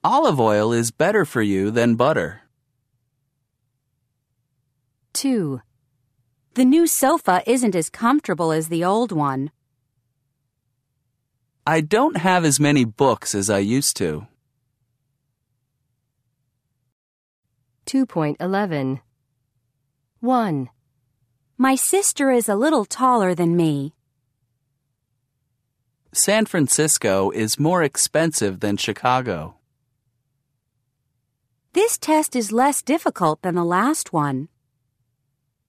Olive oil is better for you than butter. 2. The new sofa isn't as comfortable as the old one. I don't have as many books as I used to. 2.11. 1. My sister is a little taller than me. San Francisco is more expensive than Chicago. This test is less difficult than the last one.